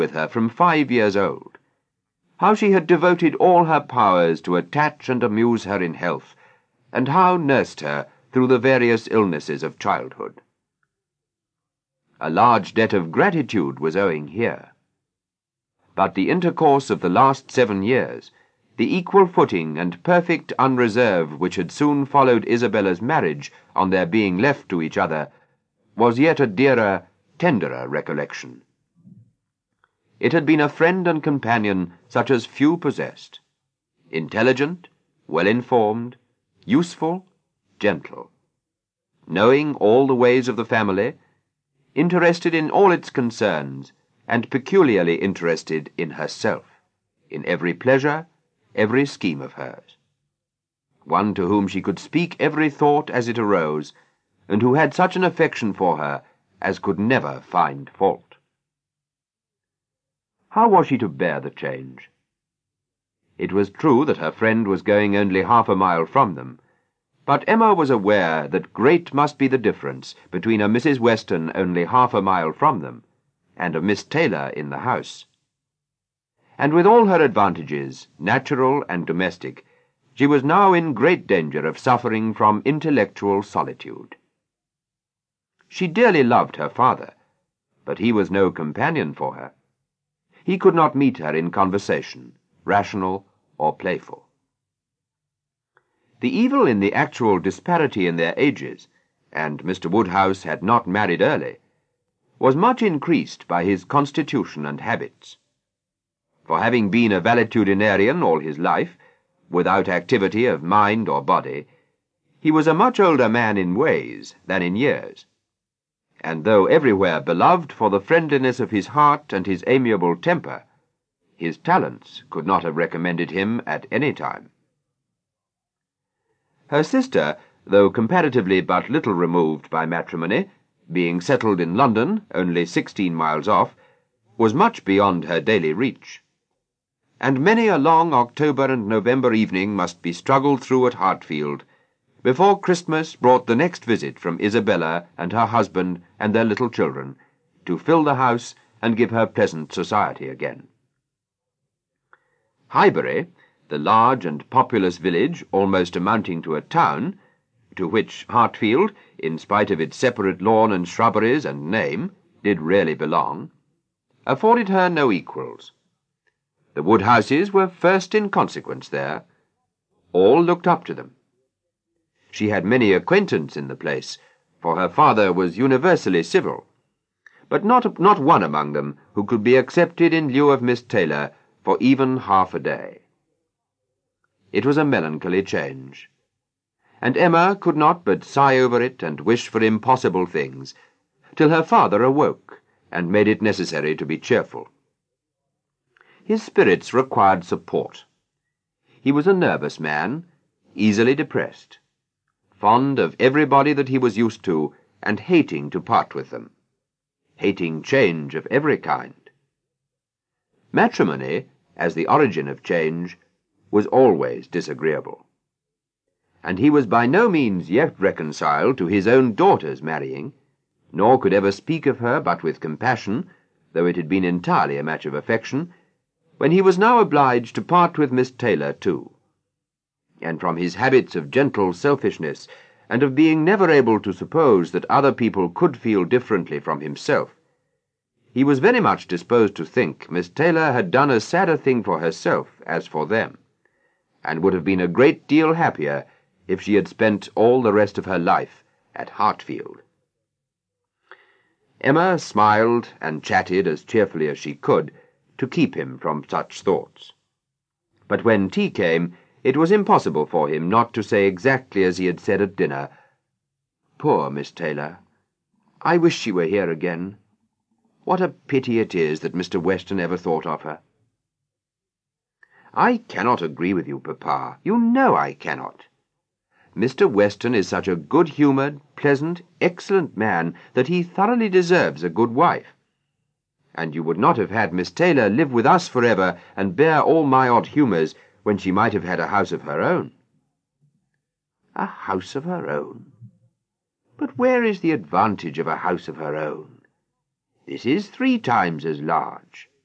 with her from 5 years old, how she had devoted all her powers to attach and amuse her in health, and how nursed her through the various illnesses of childhood. A large debt of gratitude was owing here. But the intercourse of the last 7 years, the equal footing and perfect unreserve which had soon followed Isabella's marriage on their being left to each other, was yet a dearer, tenderer recollection. It had been a friend and companion such as few possessed, intelligent, well-informed, useful, gentle, knowing all the ways of the family, interested in all its concerns, and peculiarly interested in herself, in every pleasure, every scheme of hers. One to whom she could speak every thought as it arose, and who had such an affection for her as could never find fault. How was she to bear the change? It was true that her friend was going only half a mile from them, but Emma was aware that great must be the difference between a Mrs. Weston only half a mile from them, and a Miss Taylor in the house. And with all her advantages, natural and domestic, she was now in great danger of suffering from intellectual solitude. She dearly loved her father, but he was no companion for her. He could not meet her in conversation, rational or playful. The evil in the actual disparity in their ages, and Mr. Woodhouse had not married early, was much increased by his constitution and habits. For having been a valetudinarian all his life, without activity of mind or body, he was a much older man in ways than in years, and though everywhere beloved for the friendliness of his heart and his amiable temper, his talents could not have recommended him at any time. Her sister, though comparatively but little removed by matrimony, being settled in London, only 16 miles off, was much beyond her daily reach. And many a long October and November evening must be struggled through at Hartfield, before Christmas brought the next visit from Isabella and her husband and their little children, to fill the house and give her pleasant society again. Highbury, the large and populous village almost amounting to a town, to which Hartfield, in spite of its separate lawn and shrubberies and name, did really belong, afforded her no equals. The Woodhouses were first in consequence there. All looked up to them. She had many acquaintance in the place, for her father was universally civil, but not one among them who could be accepted in lieu of Miss Taylor for even half a day. It was a melancholy change, and Emma could not but sigh over it and wish for impossible things, till her father awoke and made it necessary to be cheerful. His spirits required support. He was a nervous man, easily depressed, fond of everybody that he was used to, and hating to part with them, hating change of every kind. Matrimony, as the origin of change, was always disagreeable, and he was by no means yet reconciled to his own daughter's marrying, nor could ever speak of her but with compassion, though it had been entirely a match of affection, when he was now obliged to part with Miss Taylor too, and from his habits of gentle selfishness, and of being never able to suppose that other people could feel differently from himself, he was very much disposed to think Miss Taylor had done as sad a thing for herself as for them, and would have been a great deal happier if she had spent all the rest of her life at Hartfield. Emma smiled and chatted as cheerfully as she could to keep him from such thoughts. But when tea came, it was impossible for him not to say exactly as he had said at dinner, "Poor Miss Taylor! I wish she were here again. What a pity it is that Mr. Weston ever thought of her." "I cannot agree with you, Papa. You know I cannot. Mr. Weston is such a good-humoured, pleasant, excellent man that he thoroughly deserves a good wife. And you would not have had Miss Taylor live with us forever and bear all my odd humours when she might have had a house of her own." "A house of her own? But where is the advantage of a house of her own? This is 3 times as large.